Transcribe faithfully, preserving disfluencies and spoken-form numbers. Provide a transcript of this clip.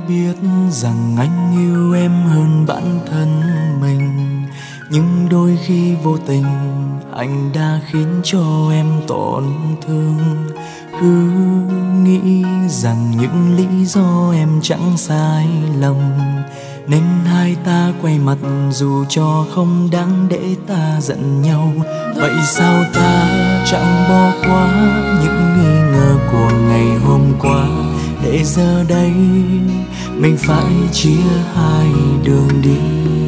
biết rằng anh yêu em hơn bản thân mình, nhưng đôi khi vô tình anh đã khiến cho em tổn thương. Cứ nghĩ rằng những lý do em chẳng sai lầm, nên hai ta quay mặt dù cho không đáng để ta giận nhau. Vậy sao ta chẳng bỏ qua những nghi ngờ của ngày hôm qua, để giờ đây mình phải chia hai đường đi.